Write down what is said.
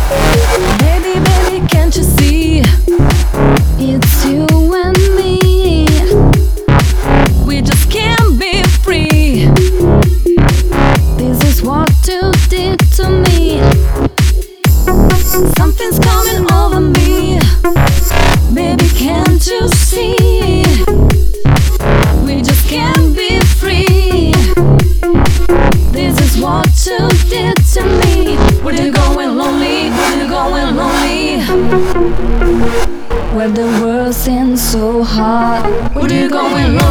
Baby, baby, can't you see? It's you and me. We just can't be free. This is what you did to me. Something's coming over me. Baby, can't you see? We just can't be free. This is what you did to me. Where you going lonely? Where you going lonely? Where the world seems so hard. Where you going lonely?